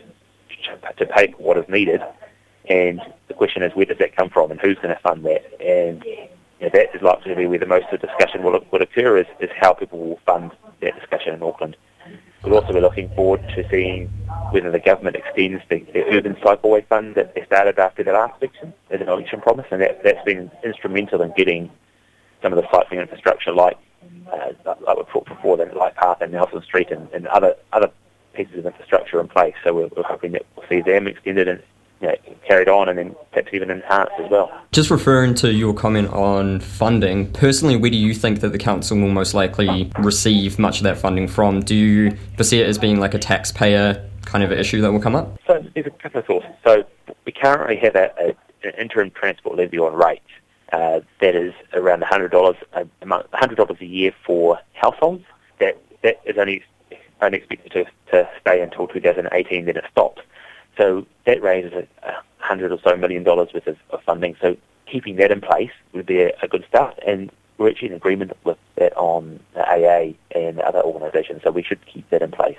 to pay for what is needed. And the question is, where does that come from, and who's going to fund that? And you know, that is likely to be where the most of the discussion will, will occur, is, is how people will fund that discussion in Auckland. We'll also be looking forward to seeing whether the government extends the, the Urban Cycleway Fund that they started after the last election as an election promise, and that, that's been instrumental in getting some of the cycling infrastructure like, uh, like we've talked before, the Light Path and Nelson Street and, and other other pieces of infrastructure in place. So we're, we're hoping that we'll see them extended and you know, carried on and then perhaps even enhanced as well. Just referring to your comment on funding, personally, where do you think that the council will most likely receive much of that funding from? Do you foresee it as being like a taxpayer kind of issue that will come up? So there's a couple of sources. So we currently have a, a, an interim transport levy on rates uh, that is around one hundred dollars a, one hundred dollars a year for households. That that is only, only expected to, to stay until two thousand eighteen, then it stops. So that raises a, a hundred or so million dollars worth of, of funding. So keeping that in place would be a, a good start. And we're actually in agreement with that on the A A and other organisations. So we should keep that in place.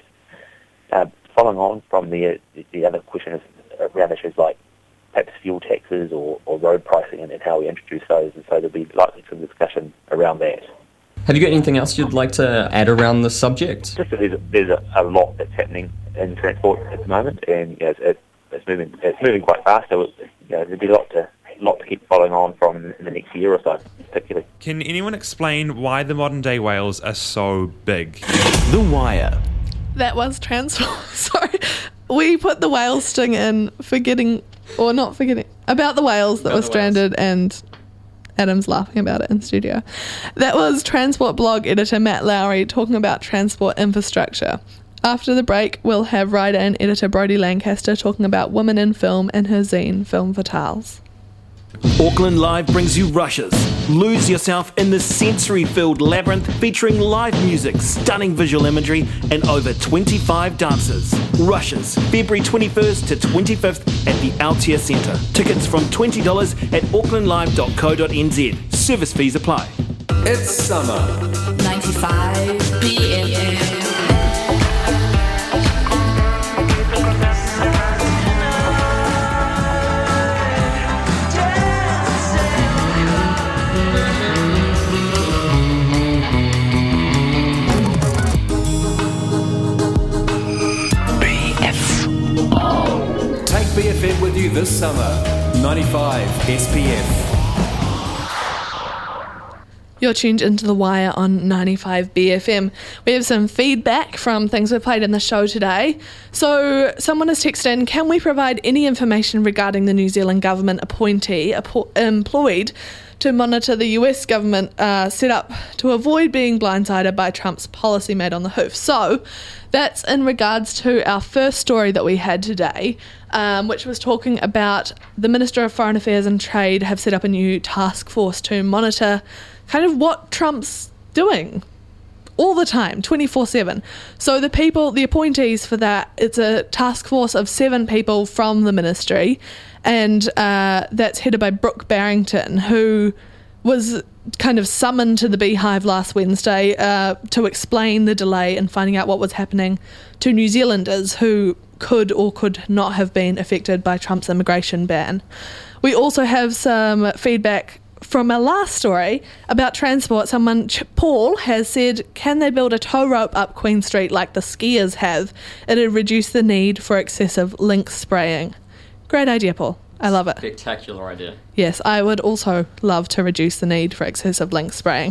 Uh, following on from the the other question is around issues like perhaps fuel taxes or, or road pricing and, and how we introduce those. And so there'll be likely some discussion around that. Have you got anything else you'd like to add around this subject? Just that there's, a, there's a, a lot that's happening in transport at the moment, and you know, it's, it, it's moving it's moving quite fast. So it, you know, there'll be a lot to lot to keep following on from in the next year or so, particularly. Can anyone explain why the modern day whales are so big? The Wire. That was transport. Sorry, we put the whale sting in, forgetting or not forgetting about the whales that About were the stranded and. Adam's laughing about it in studio. That was Transport blog editor Matt Lowry talking about transport infrastructure. After the break, we'll have writer and editor Brodie Lancaster talking about women in film and her zine, Film Fatales. Auckland Live brings you Rushes. Lose yourself in the sensory-filled labyrinth featuring live music, stunning visual imagery, and over twenty-five dancers. Rushes, February twenty-first to twenty-fifth at the Altea Centre. Tickets from twenty dollars at auckland live dot co dot n z. Service fees apply. It's summer. ninety-five B F M. B F M with you this summer. ninety-five S P F. You're tuned into The Wire on ninety-five B F M. We have some feedback from things we've played in the show today. So someone has texted in, can we provide any information regarding the New Zealand government appointee apo- employed to monitor the U S government uh, set up to avoid being blindsided by Trump's policy made on the hoof? So that's in regards to our first story that we had today, um, which was talking about the Minister of Foreign Affairs and Trade have set up a new task force to monitor kind of what Trump's doing all the time, twenty-four seven. So the people, the appointees for that, it's a task force of seven people from the ministry, and uh, that's headed by Brooke Barrington, who was kind of summoned to the Beehive last Wednesday uh, to explain the delay in finding out what was happening to New Zealanders who could or could not have been affected by Trump's immigration ban. We also have some feedback from our last story about transport. Someone, Paul, has said, can they build a tow rope up Queen Street like the skiers have? It'd reduce the need for excessive link spraying. Great idea, Paul. I love it. Spectacular idea. Yes, I would also love to reduce the need for excessive link spraying.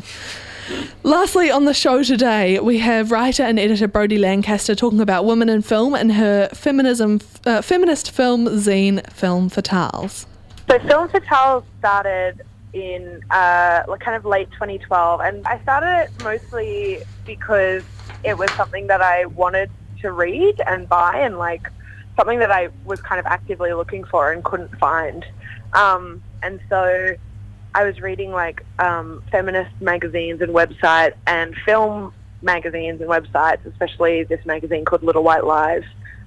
Lastly, on the show today, we have writer and editor Brodie Lancaster talking about women in film and her feminism, uh, feminist film zine, Film Fatales. So Film Fatales started in uh, kind of late twenty twelve, and I started it mostly because it was something that I wanted to read and buy, and like something that I was kind of actively looking for and couldn't find. Um, and so I was reading like um, feminist magazines and websites and film magazines and websites, especially this magazine called Little White Lies.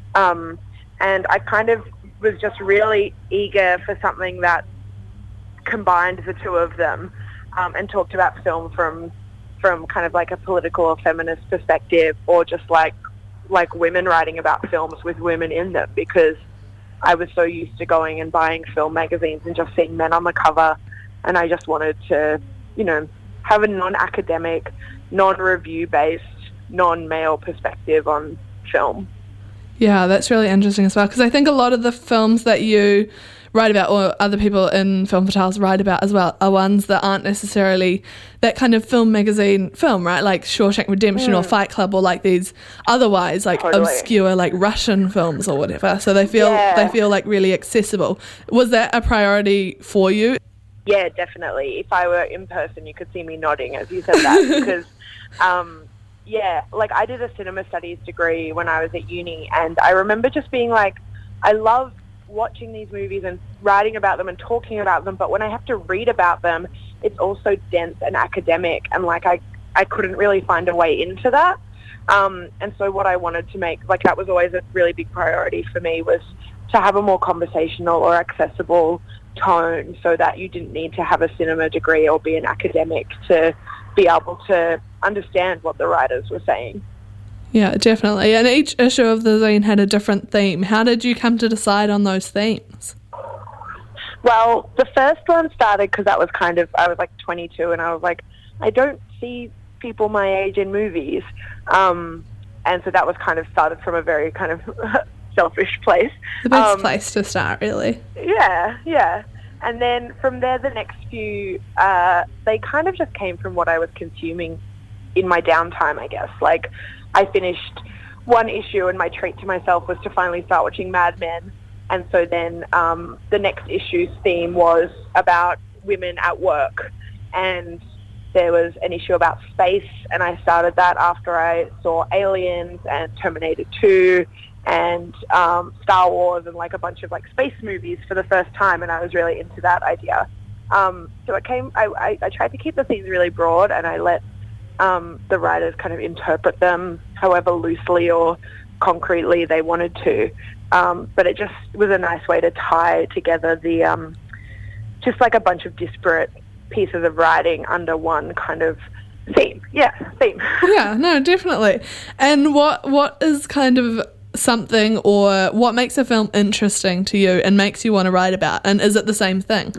Um, and I kind of was just really eager for something that combined the two of them um, and talked about film from from kind of like a political or feminist perspective, or just like like women writing about films with women in them, because I was so used to going and buying film magazines and just seeing men on the cover, and I just wanted to, you know, have a non-academic, non-review based, non-male perspective on film. Yeah, that's really interesting as well, because I think a lot of the films that you write about, or other people in Film Fatales write about as well, are ones that aren't necessarily that kind of film magazine film, right? Like Shawshank Redemption mm. or Fight Club, or like these otherwise like totally. obscure like Russian films or whatever. So they feel yeah. they feel like really accessible. Was that a priority for you? Yeah, definitely. If I were in person, you could see me nodding as you said that, because um, yeah, like I did a cinema studies degree when I was at uni, and I remember just being like, I love watching these movies and writing about them and talking about them, but when I have to read about them, it's also dense and academic, and like I, I couldn't really find a way into that. Um, and so what I wanted to make, like that was always a really big priority for me, was to have a more conversational or accessible tone, so that you didn't need to have a cinema degree or be an academic to be able to understand what the writers were saying. Yeah, definitely. And each issue of the zine had a different theme. How did you come to decide on those themes? Well, the first one started because that was kind of, I was like twenty-two, and I was like, I don't see people my age in movies. Um, and so that was kind of started from a very kind of selfish place. The best um, place to start, really. Yeah, yeah. And then from there, the next few, uh, they kind of just came from what I was consuming in my downtime, I guess. Like, I finished one issue, and my treat to myself was to finally start watching Mad Men. And so then um, the next issue's theme was about women at work. And there was an issue about space, and I started that after I saw Aliens and Terminator two and um, Star Wars and like a bunch of like space movies for the first time, and I was really into that idea. Um, so it came. I, I, I tried to keep the themes really broad, and I let um, the writers kind of interpret them however loosely or concretely they wanted to. Um, but it just was a nice way to tie together the um, just like a bunch of disparate pieces of writing under one kind of theme. Yeah, theme. Yeah, no, definitely. And what what is kind of something, or what makes a film interesting to you and makes you want to write about? And is it the same thing?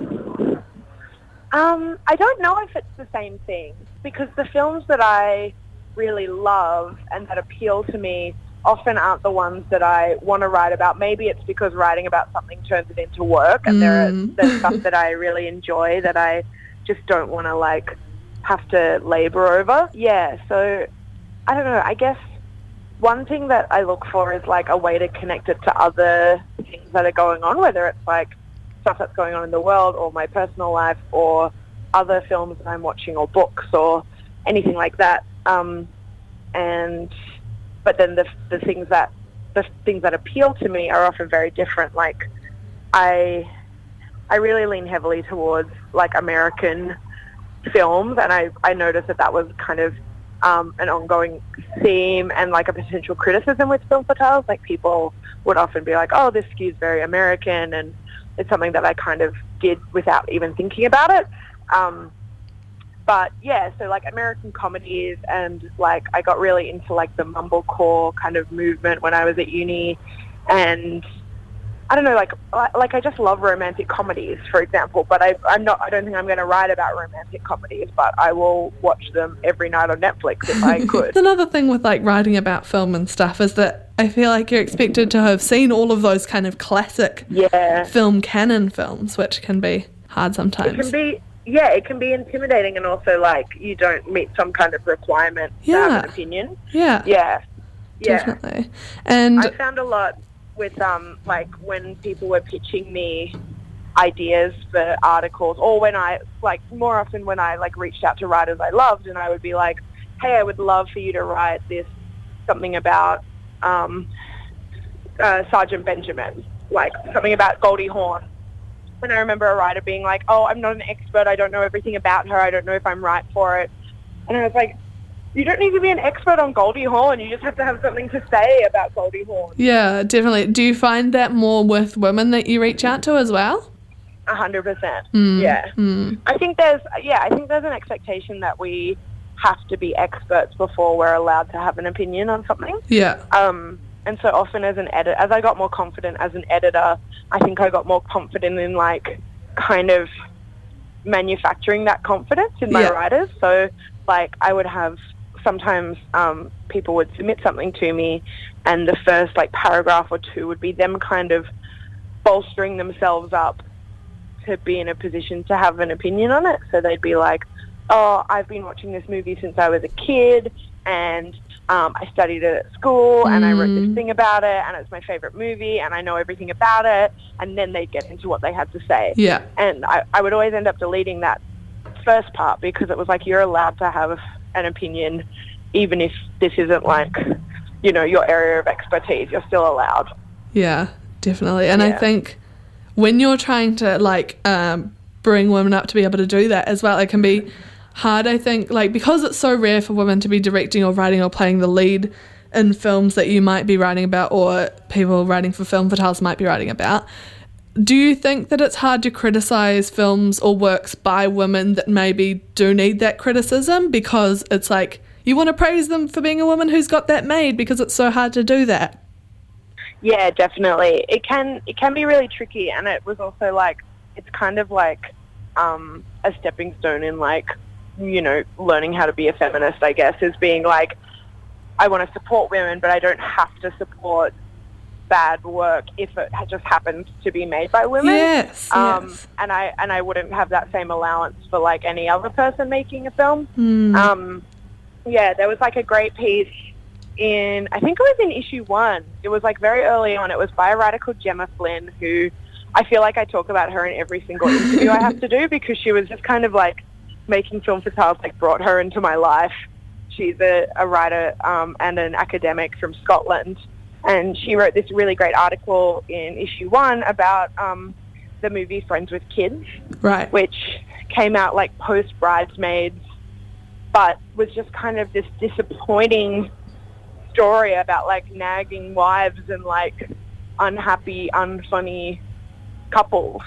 Um, I don't know if it's the same thing, because the films that I really love and that appeal to me often aren't the ones that I want to write about. Maybe it's because writing about something turns it into work, and mm. there are there's stuff that I really enjoy that I just don't want to like have to labor over. Yeah, so I don't know. I guess one thing that I look for is like a way to connect it to other things that are going on, whether it's like stuff that's going on in the world or my personal life or other films that I'm watching or books or anything like that. Um, and but then the the things that the things that appeal to me are often very different. Like I I really lean heavily towards like American films, and I I noticed that that was kind of um, an ongoing theme and like a potential criticism with film fatales. Like people would often be like, oh, this skews very American, and it's something that I kind of did without even thinking about it. Um, but yeah, so like American comedies, and like I got really into like the mumblecore kind of movement when I was at uni, and I don't know, like like I just love romantic comedies, for example. But I, I'm not. I don't think I'm going to write about romantic comedies, but I will watch them every night on Netflix if I could. Another thing with like writing about film and stuff is that I feel like you're expected to have seen all of those kind of classic yeah. film canon films, which can be hard sometimes. It can be, yeah, it can be intimidating, and also like you don't meet some kind of requirement Yeah. to have an opinion. Yeah. Yeah. Yeah. Definitely. And I found a lot with um like when people were pitching me ideas for articles, or when I like more often when I like reached out to writers I loved, and I would be like, hey, I would love for you to write this something about um uh, Sergeant Benjamin, like something about Goldie Hawn. And I remember a writer being like, oh, I'm not an expert, I don't know everything about her, I don't know if I'm right for it. And I was like, you don't need to be an expert on Goldie Hawn. You just have to have something to say about Goldie Hawn. yeah, definitely. Do you find that more with women that you reach out to as well? A hundred percent. Mm, Yeah. mm. I think there's, yeah, I think there's an expectation that we have to be experts before we're allowed to have an opinion on something. Yeah. Um, and so often as an editor, as I got more confident as an editor, I think I got more confident in like kind of manufacturing that confidence in my Yeah. writers. So like I would have sometimes um, people would submit something to me, and the first like paragraph or two would be them kind of bolstering themselves up to be in a position to have an opinion on it. So they'd be like, oh, I've been watching this movie since I was a kid, and um, I studied it at school, and I wrote this Mm. thing about it, and it's my favorite movie, and I know everything about it. And then they'd get into what they had to say. Yeah. And I, I would always end up deleting that first part, because it was like, you're allowed to have an opinion even if this isn't like, you know, your area of expertise. You're still allowed. Yeah, definitely. And I Yeah. think when you're trying to like um, bring women up to be able to do that as well, it can be hard, I think, like because it's so rare for women to be directing or writing or playing the lead in films that you might be writing about, or people writing for film fatales might be writing about. Do you think that it's hard to criticise films or works by women that maybe do need that criticism, because it's like you want to praise them for being a woman who's got that made, because it's so hard to do that? Yeah, definitely. It can it can be really tricky, and it was also like, it's kind of like um, a stepping stone in like, you know, learning how to be a feminist, I guess, is being like, I want to support women, but I don't have to support bad work if it just happens to be made by women. Yes, um, yes. And I and I wouldn't have that same allowance for like any other person making a film. Hmm. Um, yeah, there was like a great piece in, I think it was in issue one. It was like very early on. It was by a writer called Gemma Flynn, who I feel like I talk about her in every single interview I have to do, because she was just kind of like making film fatales, like brought her into my life. She's a, a writer um, and an academic from Scotland. And she wrote this really great article in issue one about um, the movie Friends with Kids, Right. which came out like post Bridesmaids, but was just kind of this disappointing story about like nagging wives and like unhappy, unfunny couples.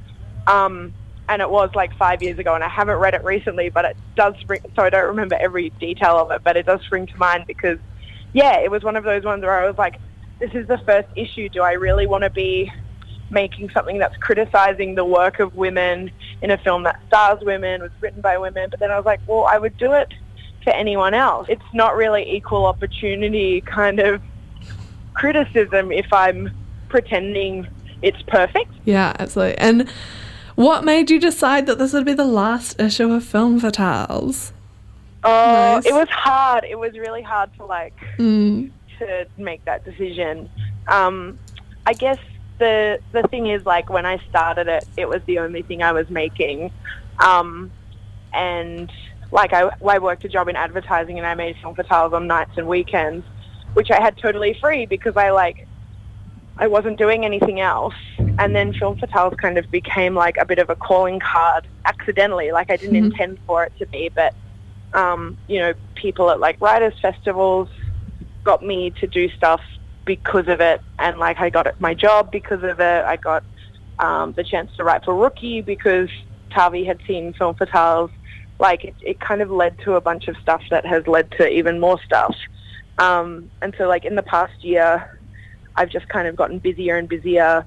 Um, and it was like five years ago, and I haven't read it recently, but it does spring, so I don't remember every detail of it, but it does spring to mind because, yeah, it was one of those ones where I was like, this is the first issue. Do I really want to be making something that's criticizing the work of women in a film that stars women, was written by women? But then I was like, well, I would do it for anyone else. It's not really equal opportunity kind of criticism if I'm pretending it's perfect. Yeah, absolutely. And what made you decide that this would be the last issue of Film Fatales? Oh, Nice. it was hard. It was really hard to like Mm. to make that decision. Um, I guess the the thing is, like, when I started it, it was the only thing I was making, um, and like I, I worked a job in advertising, and I made film fatales on nights and weekends, which I had totally free because I like I wasn't doing anything else. And then film fatales kind of became like a bit of a calling card accidentally. Like I didn't Mhm. intend for it to be, but Um, you know, people at like writers' festivals got me to do stuff because of it, and like I got my job because of it. I got um, the chance to write for Rookie because Tavi had seen Film Fatales. Like it, it kind of led to a bunch of stuff that has led to even more stuff. Um, and so like in the past year, I've just kind of gotten busier and busier,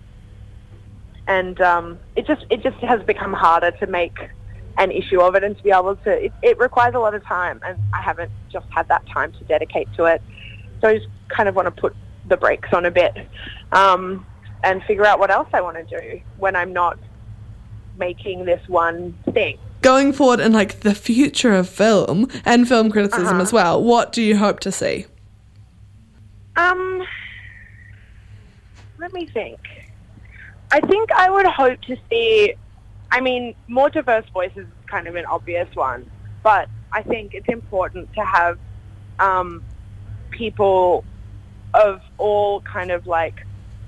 and um, it just it just has become harder to make an issue of it and to be able to. It, it requires a lot of time, and I haven't just had that time to dedicate to it. So I just kind of want to put the brakes on a bit um, and figure out what else I want to do when I'm not making this one thing. Going forward in like the future of film and film criticism Uh-huh. as well, what do you hope to see? Um, let me think. I think I would hope to see, I mean, more diverse voices is kind of an obvious one, but I think it's important to have um, people of all kind of like,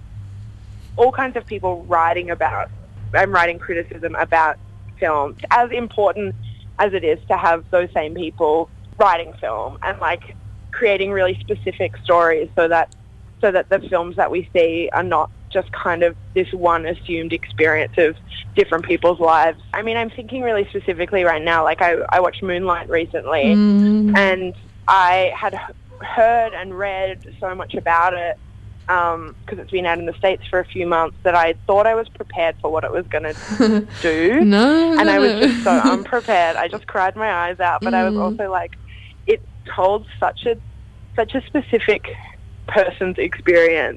all kinds of people writing about, I'm writing criticism about film, as important as it is to have those same people writing film and like creating really specific stories so that so that the films that we see are not just kind of this one assumed experience of different people's lives. I mean, I'm thinking really specifically right now, like I, I watched Moonlight recently Mm. and I had h- heard and read so much about it because um, it's been out in the States for a few months that I thought I was prepared for what it was going to do. No, And no, I was no. just so unprepared. I just cried my eyes out, but I was Mm. also like, it told such a such a specific person's experience.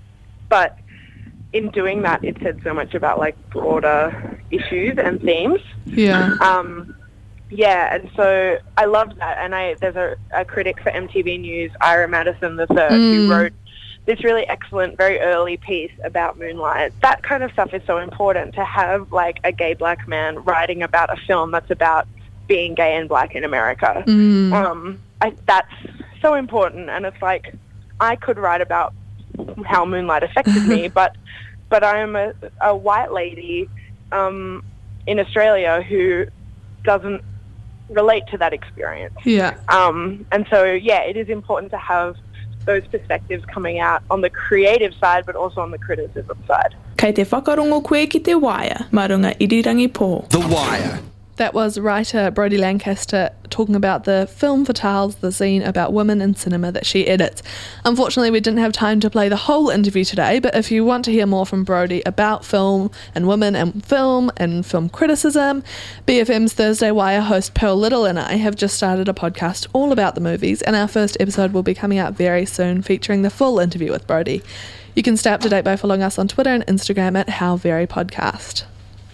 But in doing that, it said so much about like broader issues and themes. Yeah. Um, yeah, and so I loved that. And I there's a, a critic for M T V News, Ira Madison the third, who Mm. wrote this really excellent, very early piece about Moonlight. That kind of stuff is so important to have, like, a gay black man writing about a film that's about being gay and black in America. Mm. Um, I, that's so important, and it's like I could write about how Moonlight affected me, but but I am a, a white lady um, in Australia who doesn't relate to that experience. Yeah. Um, and so, yeah, it is important to have those perspectives coming out on the creative side, but also on the criticism side. Kei te whakarongo koe ki te Wire, marunga irirangi pō. The Wire. That was writer Brodie Lancaster talking about the Film Fatales, the zine about women in cinema that she edits. Unfortunately, we didn't have time to play the whole interview today, but if you want to hear more from Brodie about film and women and film and film criticism, B F M's Thursday Wire host Pearl Little and I have just started a podcast all about the movies, and our first episode will be coming out very soon featuring the full interview with Brodie. You can stay up to date by following us on Twitter and Instagram at How Very Podcast.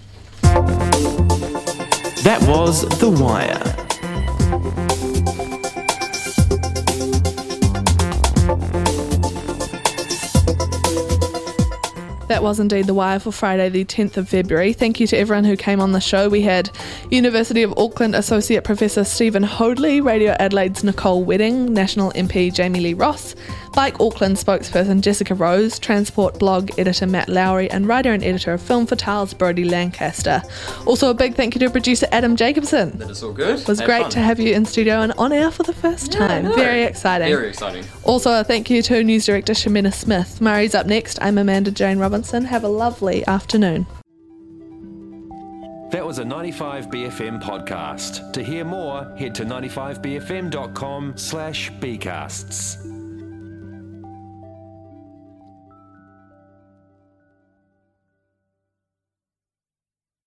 That was The Wire. That was indeed The Wire for Friday the tenth of February. Thank you to everyone who came on the show. We had University of Auckland Associate Professor Stephen Hoadley, Radio Adelaide's Nicole Wedding, National M P Jamie Lee Ross, Bike Auckland spokesperson Jessica Rose, Transport blog editor Matt Lowry, and writer and editor of Film Fatales Brodie Lancaster. Also a big thank you to producer Adam Jacobson. That is all good. It was Had great fun. to have you in studio and on air for the first Yeah, I time. know. Very exciting. Very exciting. Also a thank you to news director Shamina Smith. Murray's up next. I'm Amanda Jane Robinson. Have a lovely afternoon. That was a ninety-five B F M podcast. To hear more, head to ninety-five b f m dot com slash bcasts.